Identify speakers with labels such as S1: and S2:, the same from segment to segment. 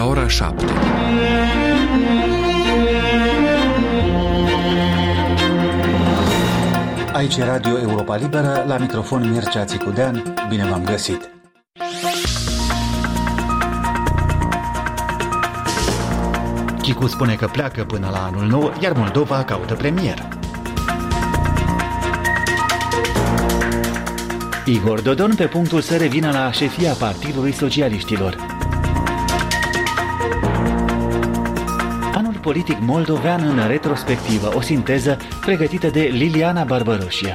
S1: ora 7.
S2: Aici e Radio Europa Liberă, la microfon Mircea Țicudean. Bine v-am găsit!
S3: Chicu spune că pleacă până la anul nou, iar Moldova caută premier. Igor Dodon pe punctul să revină la șefia Partidului Socialiștilor. Anul politic moldovean în retrospectivă, o sinteză pregătită de Liliana Barbăroșie.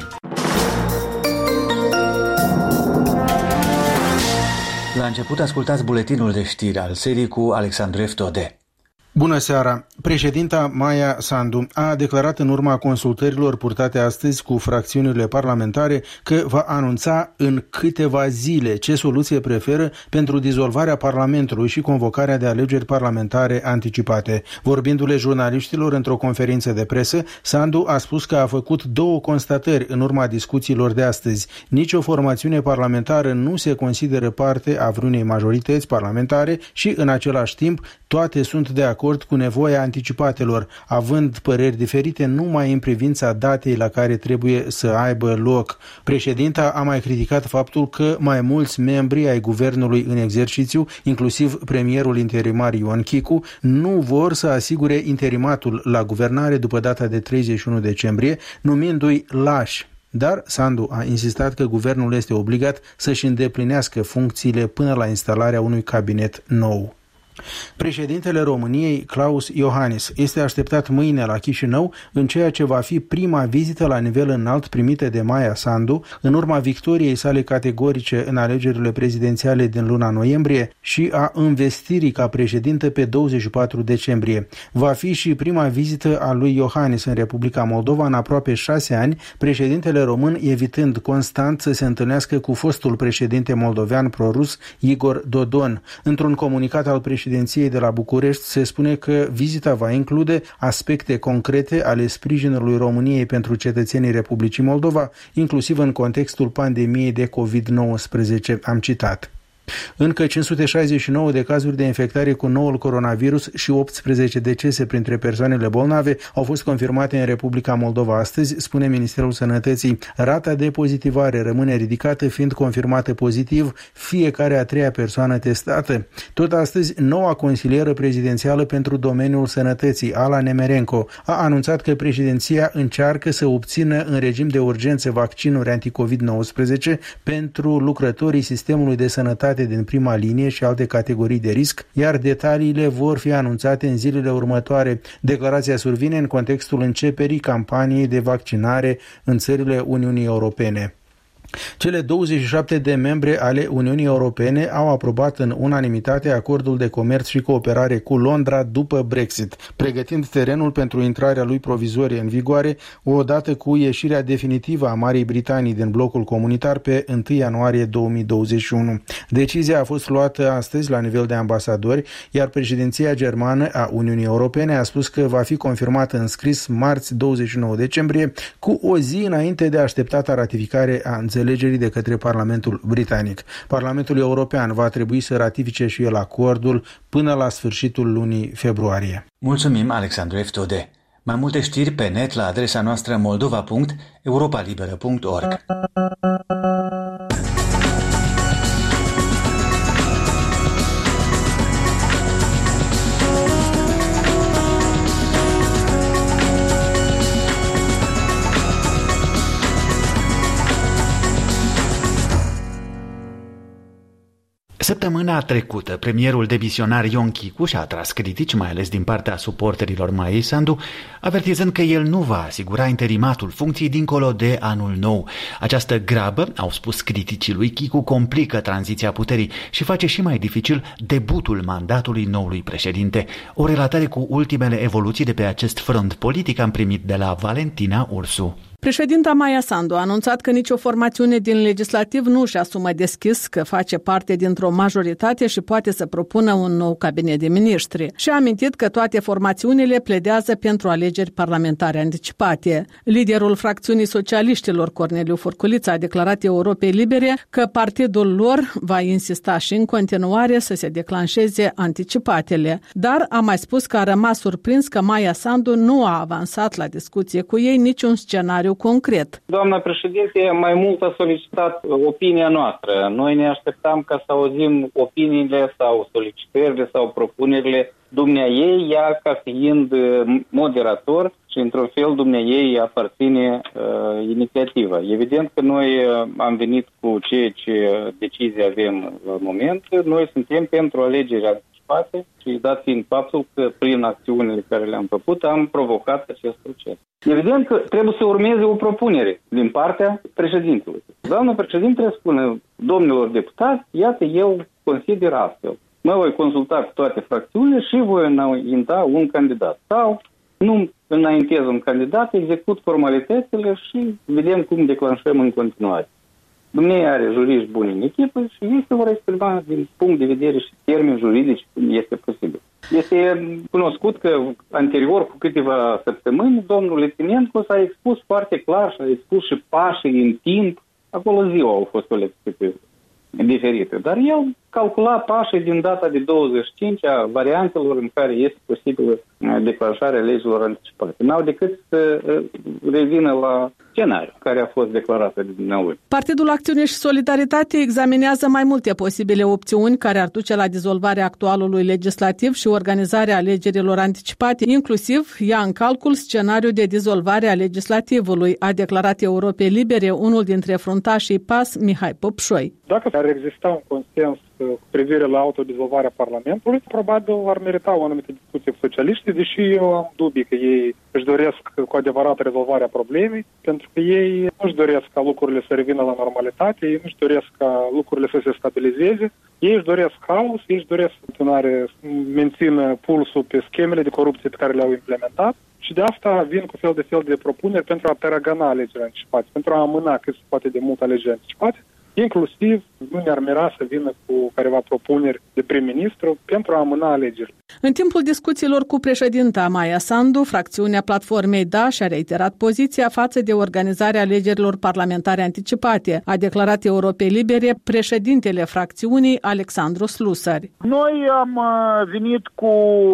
S2: La început ascultați buletinul de știri al serii cu Alexandru Eftode.
S4: Bună seara! Președinta Maia Sandu a declarat în urma consultărilor purtate astăzi cu fracțiunile parlamentare că va anunța în câteva zile ce soluție preferă pentru dizolvarea Parlamentului și convocarea de alegeri parlamentare anticipate. Vorbindu-le jurnaliștilor într-o conferință de presă, Sandu a spus că a făcut două constatări în urma discuțiilor de astăzi. Nici o formațiune parlamentară nu se consideră parte a vreunei majorități parlamentare și, în același timp, toate sunt de acord cu nevoia anticipatelor, având păreri diferite numai în privința datei la care trebuie să aibă loc. Președinta a mai criticat faptul că mai mulți membri ai guvernului în exercițiu, inclusiv premierul interimar Ion Chicu, nu vor să asigure interimatul la guvernare după data de 31 decembrie, numindu-i lași. Dar Sandu a insistat că guvernul este obligat să-și îndeplinească funcțiile până la instalarea unui cabinet nou. Președintele României, Klaus Iohannis, este așteptat mâine la Chișinău în ceea ce va fi prima vizită la nivel înalt primită de Maia Sandu în urma victoriei sale categorice în alegerile prezidențiale din luna noiembrie și a învestirii ca președinte pe 24 decembrie. Va fi și prima vizită a lui Iohannis în Republica Moldova în aproape 6 ani, președintele român evitând constant să se întâlnească cu fostul președinte moldovean prorus Igor Dodon. Într-un comunicat al președinției de la București se spune că vizita va include aspecte concrete ale sprijinului României pentru cetățenii Republicii Moldova, inclusiv în contextul pandemiei de COVID-19, am citat. Încă 569 de cazuri de infectare cu noul coronavirus și 18 decese printre persoanele bolnave au fost confirmate în Republica Moldova astăzi, spune Ministerul Sănătății. Rata de pozitivare rămâne ridicată, fiind confirmată pozitiv fiecare a treia persoană testată. Tot astăzi, noua consilieră prezidențială pentru domeniul sănătății, Ala Nemerenko, a anunțat că președinția încearcă să obțină în regim de urgență vaccinuri anti-COVID-19 pentru lucrătorii sistemului de sănătate din prima linie și alte categorii de risc, iar detaliile vor fi anunțate în zilele următoare. Declarația survine în contextul începerii campaniei de vaccinare în țările Uniunii Europene. Cele 27 de membre ale Uniunii Europene au aprobat în unanimitate acordul de comerț și cooperare cu Londra după Brexit, pregătind terenul pentru intrarea lui provizorie în vigoare odată cu ieșirea definitivă a Marii Britanii din blocul comunitar pe 1 ianuarie 2021. Decizia a fost luată astăzi la nivel de ambasadori, iar președinția germană a Uniunii Europene a spus că va fi confirmată în scris marți 29 decembrie, cu o zi înainte de așteptata ratificare a înțelegerii de către Parlamentul Britanic. Parlamentul European va trebui să ratifice și el acordul până la sfârșitul lunii februarie.
S2: Mulțumim, Alexandru Eftode. Mai multe știri pe net la adresa noastră moldova.europalibera.org.
S3: Săptămâna trecută, premierul demisionar Ion Chicu și-a atras critici, mai ales din partea suporterilor Maiei Sandu, avertizând că el nu va asigura interimatul funcției dincolo de anul nou. Această grabă, au spus criticii lui Chicu, complică tranziția puterii și face și mai dificil debutul mandatului noului președinte. O relatare cu ultimele evoluții de pe acest front politic am primit de la Valentina Ursu.
S1: Președinta Maia Sandu a anunțat că nicio formațiune din legislativ nu își asumă deschis că face parte dintr-o majoritate și poate să propună un nou cabinet de miniștri. Și a amintit că toate formațiunile pledează pentru alegeri parlamentare anticipate. Liderul fracțiunii socialiștilor, Corneliu Furculiță, a declarat Europei Libere că partidul lor va insista și în continuare să se declanșeze anticipatele. Dar a mai spus că a rămas surprins că Maia Sandu nu a avansat la discuție cu ei niciun scenariu concret.
S5: Doamna președinte, mai mult a solicitat opinia noastră. Noi ne așteptam ca să auzim opiniile sau solicitările sau propunerile dumneaei, ea ca fiind moderator și într-un fel dumneaei aparține inițiativa. Evident că noi am venit cu ce decizie avem la moment. Noi suntem pentru alegeri anticipate și dat fiind faptul că prin acțiunile care le-am făcut am provocat acest proces. Evident că trebuie să urmeze o propunere din partea președintelui. Doamna președinte spune, domnilor deputați, iată, eu consider astfel. Mă voi consulta cu toate fracțiunile și voi înainta un candidat. Sau nu înaintez un candidat, execut formalitățile și vedem cum declanșăm în continuare. Dumnezeu are juriști buni în echipă și ei se vor exprima din punct de vedere și termeni juridici cum este posibil. Este cunoscut că anterior, cu câteva săptămâni, domnul Litvinenko s-a expus foarte clar și a expus și pașii în timp. Acolo ziua au fost o lecție diferite. Dar el calcula pașii din data de 25 a variantelor în care este posibilă declanșarea legilor anticipate. N-au decât să revină la scenariul care a fost declarat de dumneavoastră.
S1: Partidul Acțiune și Solidaritate examinează mai multe posibile opțiuni care ar duce la dizolvarea actualului legislativ și organizarea alegerilor anticipate, inclusiv ia în calcul scenariul de dizolvare a legislativului, a declarat Europei Libere unul dintre fruntașii PAS, Mihai Popșoi.
S6: Dacă ar exista un consens cu privire la autodizolvarea Parlamentului, probabil ar merita o anumită discuție cu socialiștii, deși eu am dubii că ei își doresc cu adevărat rezolvarea problemei, pentru că ei nu își doresc ca lucrurile să revină la normalitate, ei nu își doresc ca lucrurile să se stabilizeze, ei își doresc haos, ei își doresc în continuare să mențină pulsul pe schemele de corupție pe care le-au implementat și de asta vin cu fel de propuneri pentru a tărăgăna alegerile anticipate, pentru a amâna cât se poate de mult alegeri anticipate. Inclusiv nu ne-ar mira să vină cu careva propuneri de prim-ministru pentru a amâna alegerile.
S1: În timpul discuțiilor cu președinta Maia Sandu, fracțiunea Platformei Da și-a reiterat poziția față de organizarea alegerilor parlamentare anticipate, a declarat Europei Libere președintele fracțiunii Alexandru Slusari.
S7: Noi am venit cu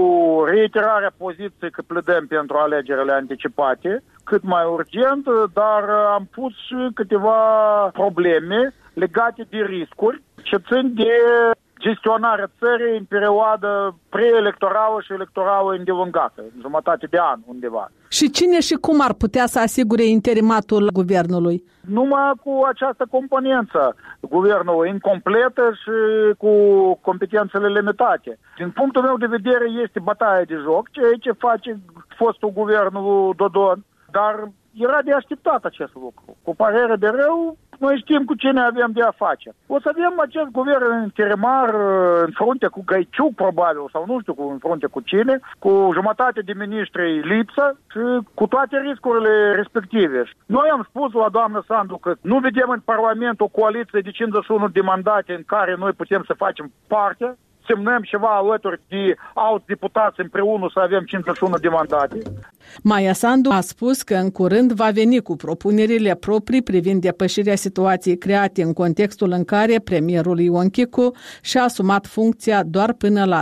S7: reiterarea poziției că pledăm pentru alegerile anticipate, cât mai urgent, dar am pus și câteva probleme legate de riscuri ce țin de gestionarea țării în perioadă preelectorală și electorală îndelungată, în jumătate de an undeva.
S1: Și cine și cum ar putea să asigure interimatul guvernului?
S7: Numai cu această componență. Guvernul incompletă și cu competențele limitate. Din punctul meu de vedere este bătaie de joc, ceea ce face fostul guvernul Dodon, dar era de așteptat acest lucru. Cu părere de rău, noi știm cu cine avem de a face. O să avem acest guvern interimar în frunte cu Gaiciuc, probabil, sau nu știu, în frunte cu cine, cu jumătate de miniștri lipsă și cu toate riscurile respective. Noi am spus la doamna Sandu că nu vedem în Parlament o coaliție de 51 de mandate în care noi putem să facem parte, semnăm ceva alături de alți deputați împreună să avem 51 de mandate.
S1: Maia Sandu a spus că în curând va veni cu propunerile proprii privind depășirea situației create în contextul în care premierul Ion Chicu și-a asumat funcția doar până la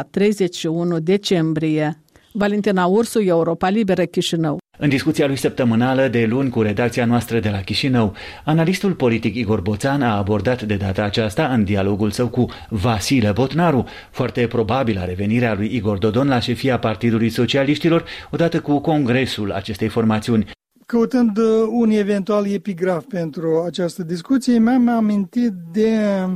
S1: 31 decembrie. Valentina Ursu, Europa Liberă, Chișinău.
S3: În discuția lui săptămânală de luni cu redacția noastră de la Chișinău, analistul politic Igor Boțan a abordat de data aceasta, în dialogul său cu Vasile Botnaru, foarte probabilă revenirea lui Igor Dodon la șefia Partidului Socialiștilor, odată cu congresul acestei formațiuni.
S8: Căutând un eventual epigraf pentru această discuție, mi-am amintit de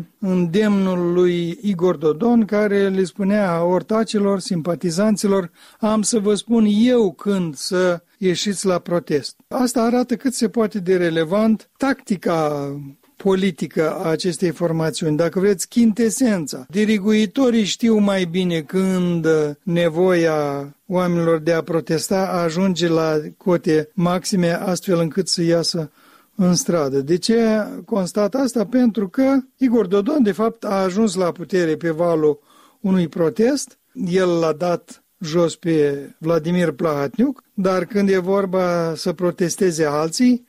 S8: îndemnul lui Igor Dodon, care le spunea ortacilor, simpatizanților, am să vă spun eu când să ieșiți la protest. Asta arată cât se poate de relevant tactica politică a acestei formațiuni, dacă vreți, chintesența. Diriguitorii știu mai bine când nevoia oamenilor de a protesta ajunge la cote maxime, astfel încât să iasă în stradă. De ce constat asta? Pentru că Igor Dodon, de fapt, a ajuns la putere pe valul unui protest. El l-a dat jos pe Vladimir Plahatniuc, dar când e vorba să protesteze alții,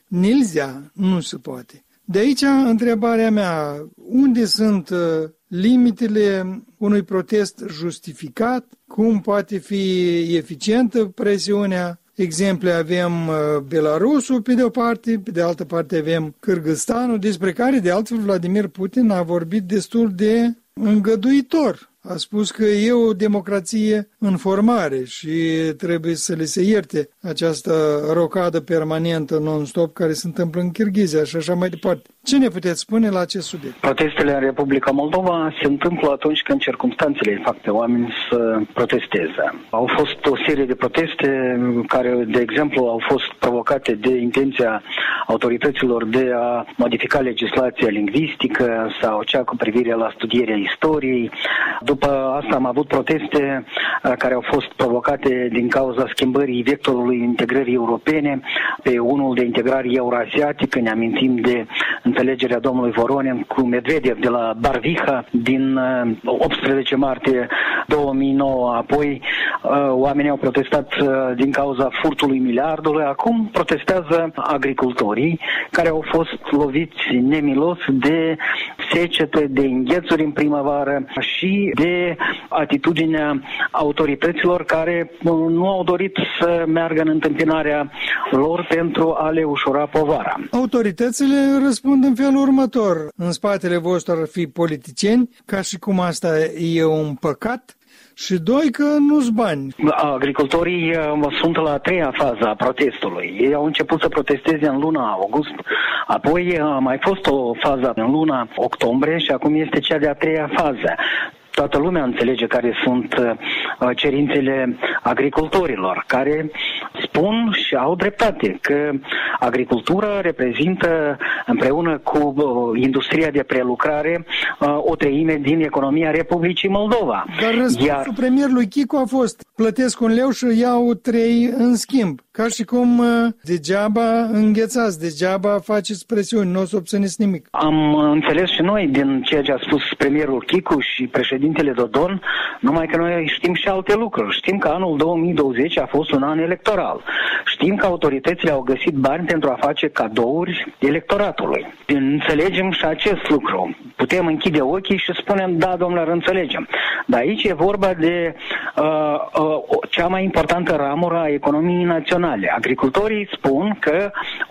S8: nu se poate. De aici întrebarea mea, unde sunt limitele unui protest justificat? Cum poate fi eficientă presiunea? Exemple avem Belarusul pe de o parte, pe de altă parte avem Kârgâzstanul, despre care de altfel Vladimir Putin a vorbit destul de îngăduitor. A spus că e o democrație în formare și trebuie să le se ierte această rocadă permanentă non-stop care se întâmplă în Kirghizia și așa mai departe. Ce ne puteți spune la acest subiect?
S9: Protestele în Republica Moldova se întâmplă atunci când circumstanțele fac pe oameni să protesteze. Au fost o serie de proteste care, de exemplu, au fost provocate de intenția autorităților de a modifica legislația lingvistică sau cea cu privire la studierea istoriei. După asta am avut proteste care au fost provocate din cauza schimbării vectorului integrării europene pe unul de integrare euroasiatică. Ne amintim de înțelegerea domnului Voronin cu Medvedev de la Barviha din 18 martie 2009. Apoi oamenii au protestat din cauza furtului miliardului. Acum protestează agricultorii care au fost loviți nemilos de secete, de înghețuri în primăvară și de atitudinea autorităților care nu au dorit să meargă în întâmpinarea lor pentru a le ușura povara.
S8: Autoritățile răspund în felul următor. În spatele vostru ar fi politicieni, ca și cum asta e un păcat, și doi, că nu-s bani.
S9: Agricultorii sunt la a treia fază a protestului. Ei au început să protesteze în luna august, apoi a mai fost o fază în luna octombrie și acum este cea de-a treia fază. Toată lumea înțelege care sunt cerințele agricultorilor, care spun și au dreptate că agricultura reprezintă împreună cu industria de prelucrare o treime din economia Republicii Moldova.
S8: Dar răspunsul premierului Chicu a fost: plătesc 1 leu și iau 3 în schimb. Ca și cum degeaba înghețați, degeaba faceți presiuni, nu o să obțineți nimic.
S9: Am înțeles și noi din ceea ce a spus premierul Chicu și președintele Dodon, numai că noi știm și alte lucruri. Știm că anul 2020 a fost un an electoral. Știm că autoritățile au găsit bani pentru a face cadouri electoratului. Înțelegem și acest lucru. Putem închide ochii și spunem, da, domnilor, înțelegem. Dar aici e vorba de cea mai importantă ramură a economiei naționale. Agricultorii spun că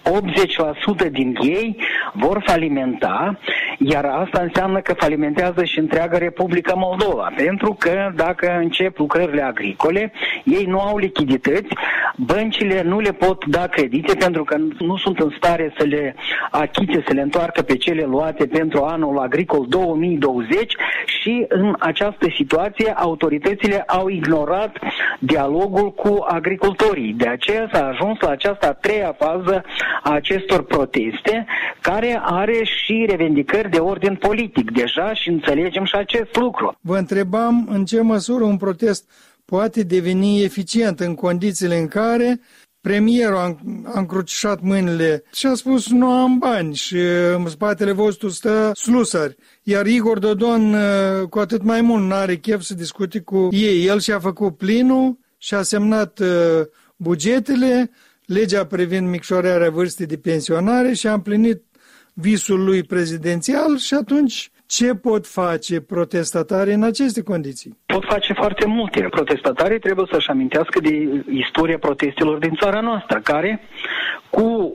S9: 80% din ei vor falimenta, iar asta înseamnă că falimentează și întreaga Republica Moldova. Pentru că dacă încep lucrările agricole, ei nu au lichidități, băncile nu le pot da credite pentru că nu sunt în stare să le achite, să le întoarcă pe cele luate pentru anul agricol 2020 și în această situație autoritățile au ignorat dialogul cu agricultorii. De aceea s-a ajuns la această a treia fază a acestor proteste, care are și revendicări de ordin politic deja și înțelegem și acest lucru.
S8: Vă întrebam în ce măsură un protest poate deveni eficient în condițiile în care premierul a încrucișat mâinile și a spus nu am bani și în spatele vostru stă slusări. Iar Igor Dodon cu atât mai mult n-are chef să discute cu ei. El și-a făcut plinul și a semnat bugetele, legea privind micșorarea vârstei de pensionare și a împlinit visul lui prezidențial și atunci ce pot face protestatarii în aceste condiții?
S9: Pot face foarte multe. Protestatarii trebuie să-și amintească de istoria protestelor din țara noastră, care cu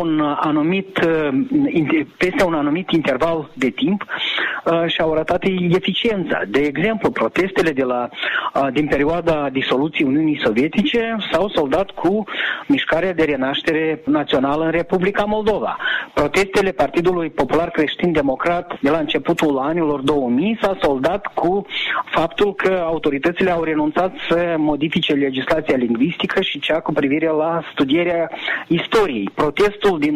S9: peste un anumit interval de timp și-au arătat eficiența. De exemplu, protestele din perioada disoluției Uniunii Sovietice s-au soldat cu mișcarea de renaștere națională în Republica Moldova. Protestele Partidului Popular Creștin Democrat de la începutul începutul anilor 2000 s-a soldat cu faptul că autoritățile au renunțat să modifice legislația lingvistică și cea cu privire la studierea istoriei. Protestul din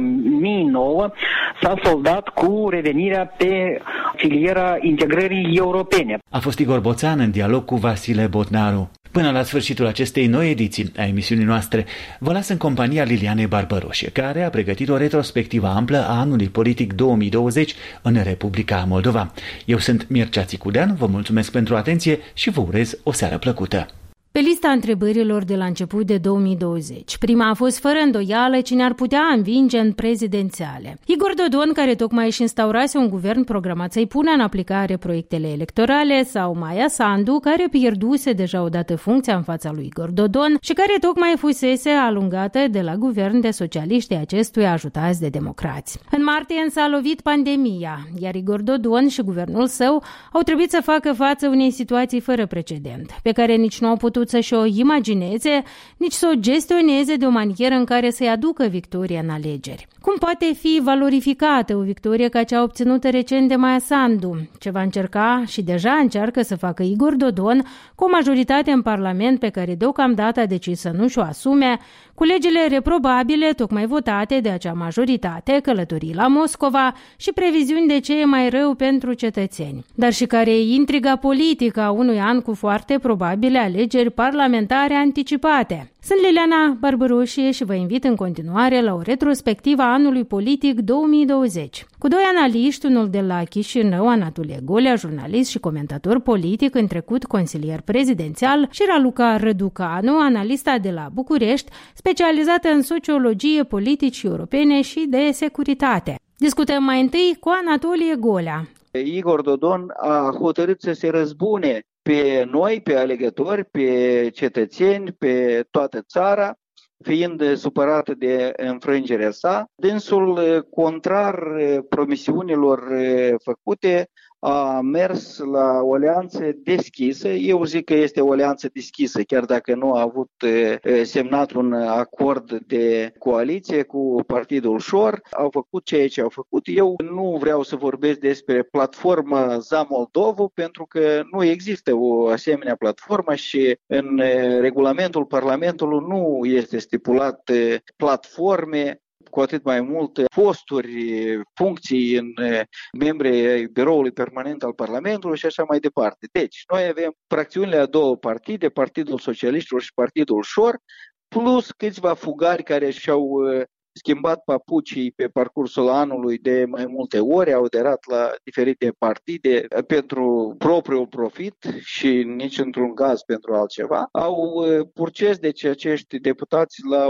S9: 2009 s-a soldat cu revenirea pe filiera integrării europene.
S3: A fost Igor Boțan în dialog cu Vasile Botnaru. Până la sfârșitul acestei noi ediții a emisiunii noastre, vă las în compania Lilianei Barbaroșe, care a pregătit o retrospectivă amplă a anului politic 2020 în Republica Moldova. Eu sunt Mircea Țicudean, vă mulțumesc pentru atenție și vă urez o seară plăcută.
S10: Pe lista întrebărilor de la început de 2020, prima a fost fără îndoială cine ar putea învinge în prezidențiale. Igor Dodon, care tocmai își instaurase un guvern programat să-i pună în aplicare proiectele electorale, sau Maia Sandu, care pierduse deja odată funcția în fața lui Igor Dodon și care tocmai fusese alungată de la guvern de socialiști acestuia ajutați de democrați. În martie însă a lovit pandemia, iar Igor Dodon și guvernul său au trebuit să facă față unei situații fără precedent, pe care nici nu au putut să-și o imagineze, nici să o gestioneze de o manieră în care să-i aducă victoria în alegeri. Cum poate fi valorificată o victorie ca cea obținută recent de Maia Sandu? Ce va încerca și deja încearcă să facă Igor Dodon cu o majoritate în Parlament pe care deocamdată a decis să nu și-o asume, cu legile reprobabile tocmai votate de acea majoritate, călătorii la Moscova și previziuni de ce e mai rău pentru cetățeni, dar și care e intriga politică a unui an cu foarte probabile alegeri parlamentare anticipate. Sunt Liliana Barbaroșie și vă invit în continuare la o retrospectivă a anului politic 2020. Cu doi analiști, unul de la Chișinău, Anatole Golea, jurnalist și comentator politic, în trecut consilier prezidențial, și Raluca Răducanu, analista de la București, specializată în sociologie, politici europene și de securitate. Discutăm mai întâi cu Anatole Golea.
S11: Igor Dodon a hotărât să se răzbune pe noi, pe alegători, pe cetățeni, pe toată țara, fiind supărat de înfrângerea sa. Dânsul, contrar promisiunilor făcute, a mers la o alianță deschisă. Eu zic că este o alianță deschisă, chiar dacă nu a avut semnat un acord de coaliție cu Partidul Șor. Au făcut ceea ce au făcut. Eu nu vreau să vorbesc despre platforma Za Moldovu, pentru că nu există o asemenea platformă și în regulamentul Parlamentului nu este stipulat platforme, cu atât mai mult posturi, funcții în membrii Biroului Permanent al Parlamentului și așa mai departe. Deci, noi avem fracțiunile a două partide, Partidul Socialiștilor și Partidul Șor, plus câțiva fugari care și-au schimbat papucii pe parcursul anului de mai multe ori, au aderat la diferite partide pentru propriul profit și nici într-un caz pentru altceva. Au purces deci acești deputați la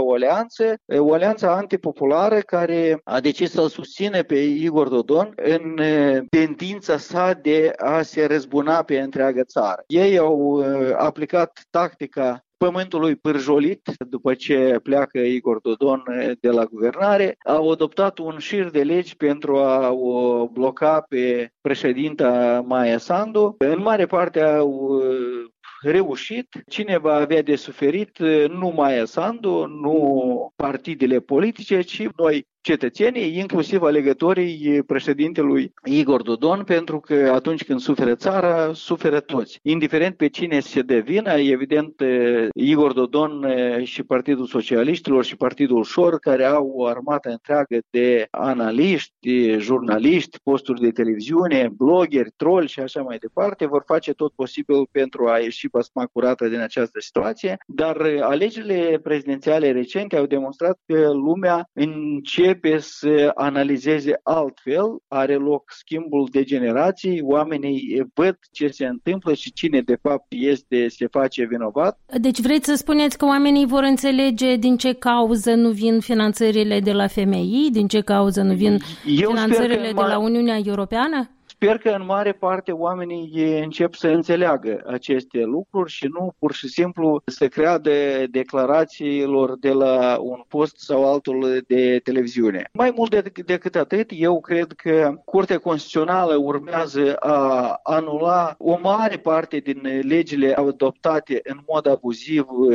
S11: o alianță antipopulară care a decis să-l susține pe Igor Dodon în tendința sa de a se răzbuna pe întreaga țară. Ei au aplicat tactica pământului pârjolit, după ce pleacă Igor Dodon de la guvernare, au adoptat un șir de legi pentru a o bloca pe președinta Maia Sandu. În mare parte au reușit. Cine va avea de suferit? Nu Maia Sandu, nu partidele politice, ci noi, cetățenii, inclusiv alegătorii președintelui Igor Dodon, pentru că atunci când suferă țara, suferă toți. Indiferent pe cine se dă vina, evident, Igor Dodon și Partidul Socialiștilor și Partidul Șor, care au o armată întreagă de analiști, jurnaliști, posturi de televiziune, blogeri, troli și așa mai departe, vor face tot posibil pentru a ieși basma curată din această situație, dar alegerile prezidențiale recente au demonstrat că lumea începe să analizeze altfel, are loc schimbul de generații, oamenii văd ce se întâmplă și cine de fapt se face vinovat.
S10: Deci vreți să spuneți că oamenii vor înțelege din ce cauză nu vin finanțările de la FMI, din ce cauză nu vin finanțările de la Uniunea Europeană?
S11: Sper că în mare parte oamenii încep să înțeleagă aceste lucruri și nu pur și simplu să creadă declarațiilor de la un post sau altul de televiziune. Mai mult decât atât, eu cred că Curtea Constituțională urmează a anula o mare parte din legile adoptate în mod abuziv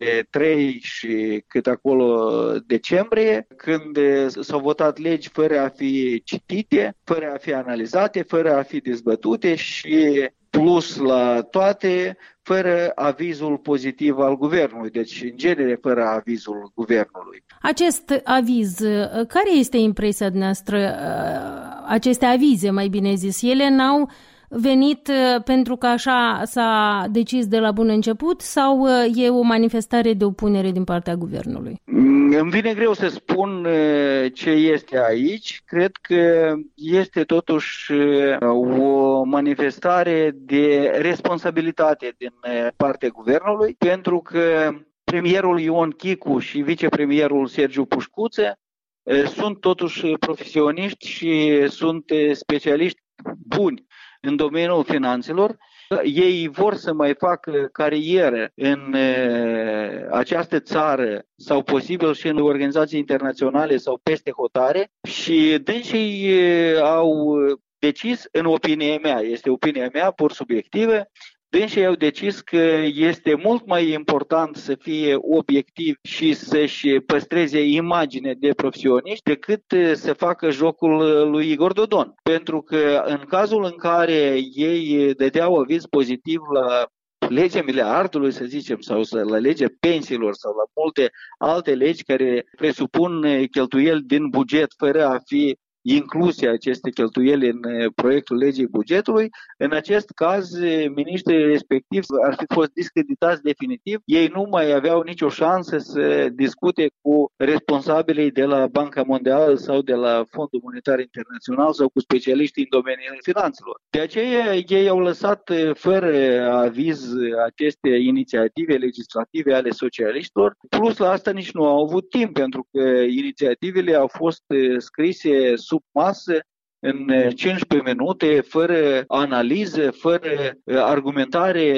S11: de 3 și cât acolo decembrie, când s-au votat legi fără a fi citite, fără a fi analizate, fără a fi dezbătute și plus la toate, fără avizul pozitiv al guvernului, deci în genere fără avizul guvernului.
S10: Acest aviz, care este impresia noastră? Aceste avize, mai bine zis, ele n-au venit pentru că așa s-a decis de la bun început sau e o manifestare de opunere din partea guvernului?
S11: Îmi vine greu să spun ce este aici. Cred că este totuși o manifestare de responsabilitate din partea guvernului, pentru că premierul Ion Chicu și vicepremierul Sergiu Pușcuță sunt totuși profesioniști și sunt specialiști buni în domeniul finanțelor. Ei vor să mai facă carieră în această țară sau posibil și în organizații internaționale sau peste hotare și dânsii au decis, în opinia mea, este opinia mea pur subiectivă, dânsii au decis că este mult mai important să fie obiectiv și să-și păstreze imagine de profesioniști decât să facă jocul lui Igor Dodon. Pentru că în cazul în care ei dădeau aviz pozitiv la legea miliardului, să zicem, sau la legea pensiilor sau la multe alte legi care presupun cheltuieli din buget fără a fi incluse aceste cheltuieli în proiectul legii bugetului, în acest caz miniștrii respectivi ar fi fost discreditați definitiv. Ei nu mai aveau nicio șansă să discute cu responsabilii de la Banca Mondială sau de la Fondul Monetar Internațional sau cu specialiștii în domeniul finanțelor. De aceea ei au lăsat fără aviz aceste inițiative legislative ale socialiștilor. Plus la asta nici nu au avut timp, pentru că inițiativele au fost scrise sub masă în 15 minute, fără analiză, fără argumentare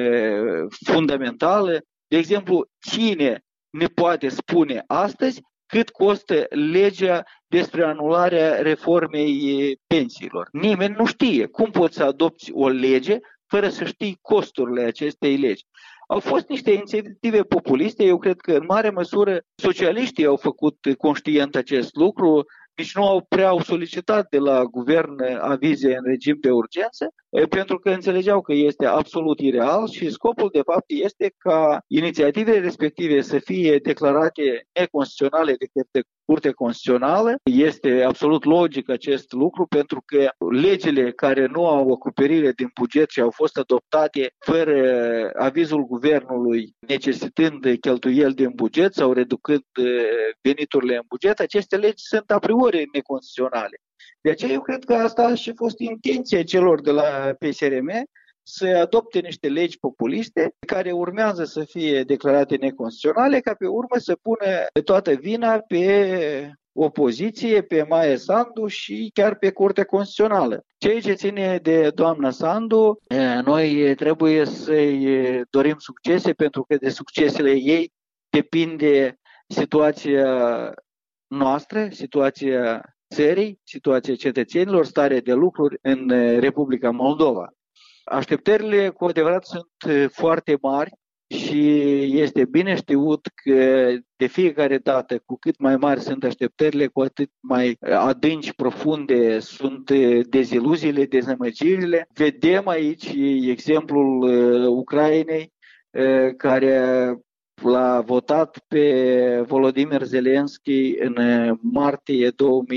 S11: fundamentală. De exemplu, cine ne poate spune astăzi cât costă legea despre anularea reformei pensiilor? Nimeni nu știe. Cum poți să adopți o lege fără să știi costurile acestei legi? Au fost niște inițiative populiste, eu cred că în mare măsură socialiștii au făcut conștient acest lucru, nici nu prea au solicitat de la guvern avize în regim de urgență, pentru că înțelegeau că este absolut ireal și scopul de fapt este ca inițiativele respective să fie declarate neconstituționale de către Curtea Constituțională. Este absolut logic acest lucru, pentru că legile care nu au acoperire din buget și au fost adoptate fără avizul guvernului, necesitând cheltuieli din buget sau reducând veniturile în buget, aceste legi sunt a priori neconstituționale. De aceea eu cred că asta a și fost intenția celor de la PSRM, să adopte niște legi populiste care urmează să fie declarate neconstituționale, ca pe urmă să pună toată vina pe opoziție, pe Maia Sandu și chiar pe Curtea Constituțională. Ceea ce ține de doamna Sandu, noi trebuie să-i dorim succese, pentru că de succesele ei depinde situația noastră, situația țării, situația cetățenilor, starea de lucruri în Republica Moldova. Așteptările cu adevărat sunt foarte mari și este bine știut că de fiecare dată, cu cât mai mari sunt așteptările, cu atât mai adânci, profunde sunt deziluziile, dezamăgirile. Vedem aici exemplul Ucrainei, care l-a votat pe Volodymyr Zelensky în martie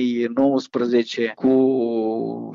S11: 2019 cu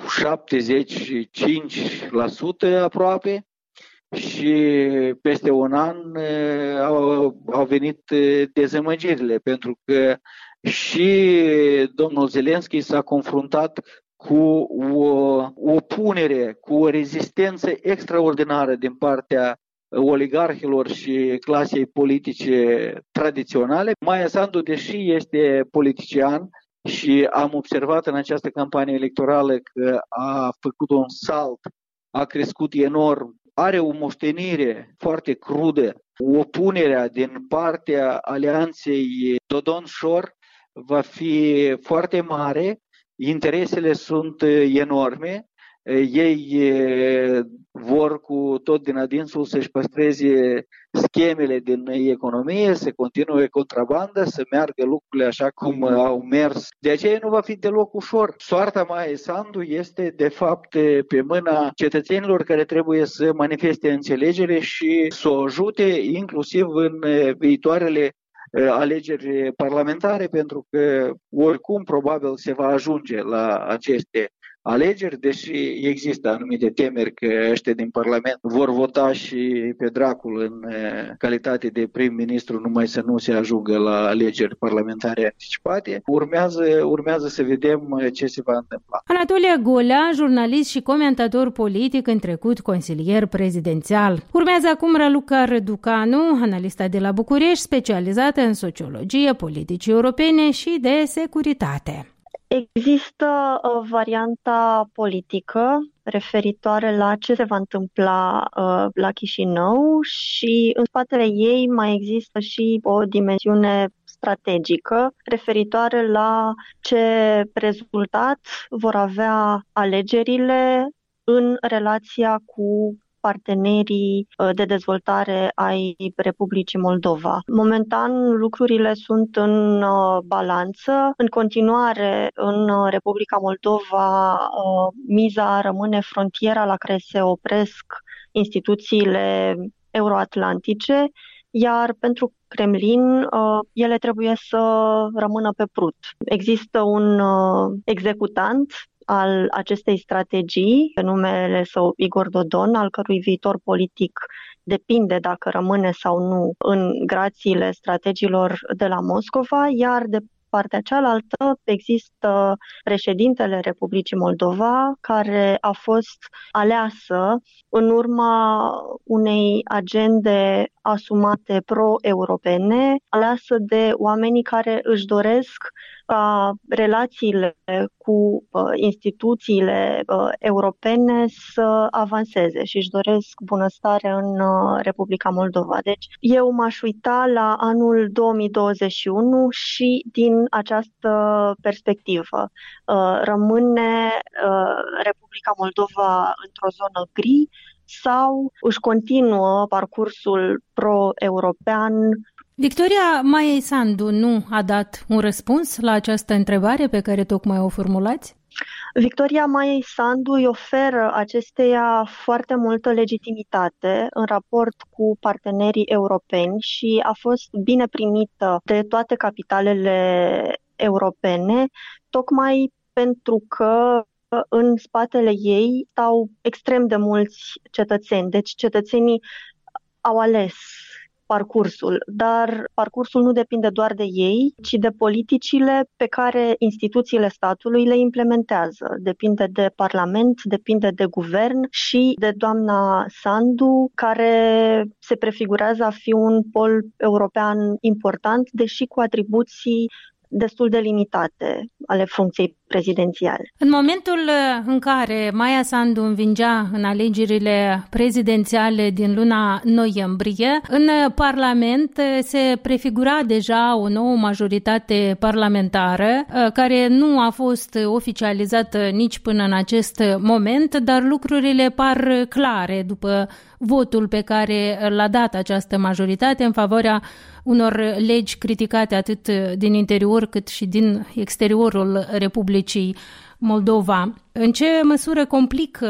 S11: 75% aproape și peste un an au venit dezamăgirile, pentru că și domnul Zelensky s-a confruntat cu o opunere, cu o rezistență extraordinară din partea oligarhilor și clasei politice tradiționale. Maia Sandu, deși este politician și am observat în această campanie electorală că a făcut un salt, a crescut enorm, are o moștenire foarte crudă, opunerea din partea alianței Dodon-Șor va fi foarte mare, interesele sunt enorme. ei vor cu tot din adinsul să-și păstreze schemele din economie, să continue contrabanda, să meargă lucrurile așa cum au mers. De aceea nu va fi deloc ușor. Soarta Maiei Sandu este de fapt pe mâna cetățenilor care trebuie să manifeste înțelegere și să o ajute inclusiv în viitoarele alegeri parlamentare, pentru că oricum probabil se va ajunge la aceste alegeri, deși există anumite temeri că ăștia din Parlament vor vota și pe dracul în calitate de prim-ministru, numai să nu se ajungă la alegeri parlamentare anticipate. Urmează să vedem ce se va întâmpla.
S10: Anatolie Golea, jurnalist și comentator politic, în trecut consilier prezidențial. Urmează acum Raluca Răducanu, analistă de la București, specializată în sociologie, politici europene și de securitate.
S12: Există varianta politică referitoare la ce se va întâmpla la Chișinău și în spatele ei mai există și o dimensiune strategică referitoare la ce rezultat vor avea alegerile în relația cu partenerii de dezvoltare ai Republicii Moldova. Momentan lucrurile sunt în balanță. În continuare, în Republica Moldova, miza rămâne frontiera la care se opresc instituțiile euroatlantice, iar pentru Kremlin, ele trebuie să rămână pe prut. Există un executant al acestei strategii, pe numele său Igor Dodon, al cărui viitor politic depinde dacă rămâne sau nu în grațiile strategilor de la Moscova, iar de partea cealaltă există președintele Republicii Moldova, care a fost aleasă în urma unei agende asumate pro-europene, aleasă de oamenii care își doresc ca relațiile cu instituțiile europene să avanseze și își doresc bunăstare în Republica Moldova. Deci eu m-aș uita la anul 2021 și din această perspectivă. Rămâne Republica Moldova într-o zonă gri sau își continuă parcursul pro-european?
S10: Victoria Maiei Sandu nu a dat un răspuns la această întrebare pe care tocmai o formulați?
S12: Victoria Maiei Sandu îi oferă acesteia foarte multă legitimitate în raport cu partenerii europeni și a fost bine primită de toate capitalele europene, tocmai pentru că în spatele ei stau extrem de mulți cetățeni. Deci cetățenii au ales parcursul, dar parcursul nu depinde doar de ei, ci de politicile pe care instituțiile statului le implementează. Depinde de Parlament, depinde de guvern și de doamna Sandu, care se prefigurează a fi un pol european important, deși cu atribuții destul de limitate ale funcției prezidențiale.
S10: În momentul în care Maia Sandu învingea în alegerile prezidențiale din luna noiembrie, în Parlament se prefigura deja o nouă majoritate parlamentară, care nu a fost oficializată nici până în acest moment, dar lucrurile par clare după votul pe care l-a dat această majoritate în favoarea unor legi criticate atât din interior cât și din exteriorul Republicii Moldova. În ce măsură complică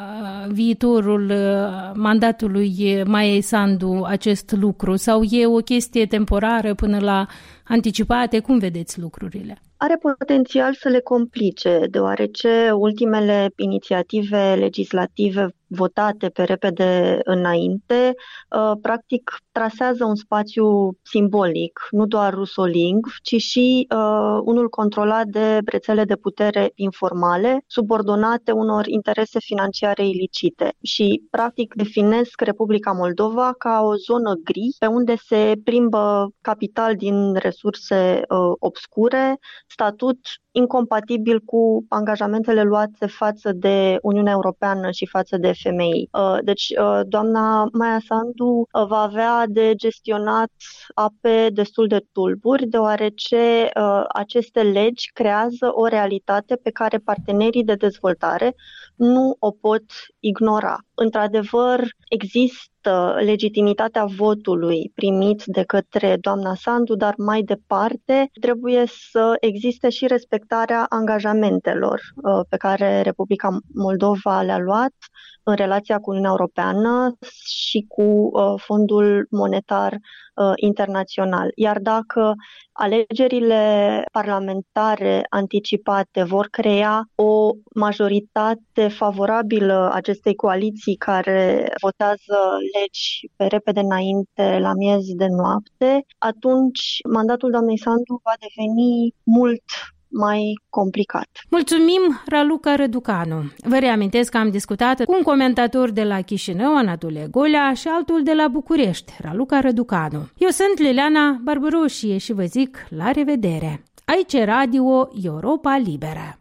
S10: viitorul mandatului Maiei Sandu acest lucru? Sau e o chestie temporară până la anticipate? Cum vedeți lucrurile?
S12: Are potențial să le complice, deoarece ultimele inițiative legislative votate pe repede înainte, practic trasează un spațiu simbolic, nu doar rusolingv, ci și unul controlat de rețele de putere informale, subordonate unor interese financiare ilicite și practic definesc Republica Moldova ca o zonă gri, pe unde se plimbă capital din resurse obscure, statut incompatibil cu angajamentele luate față de Uniunea Europeană și față de FMI. Deci doamna Maia Sandu va avea de gestionat ape destul de tulburi, deoarece aceste legi creează o realitate pe care partenerii de dezvoltare nu o pot ignora. Într-adevăr, există legitimitatea votului primit de către doamna Sandu, dar mai departe trebuie să existe și respectarea angajamentelor pe care Republica Moldova le-a luat în relația cu Uniunea Europeană și cu Fondul Monetar Internațional. Iar dacă alegerile parlamentare anticipate vor crea o majoritate favorabilă acestei coaliții care votează legi pe repede înainte la miez de noapte, atunci mandatul doamnei Sandu va deveni mult mai complicat.
S10: Mulțumim, Raluca Răducanu. Vă reamintesc că am discutat cu un comentator de la Chișinău, Anatole Golea, și altul de la București, Raluca Răducanu. Eu sunt Liliana Barbaroșie și vă zic la revedere. Aici Radio Europa Liberă.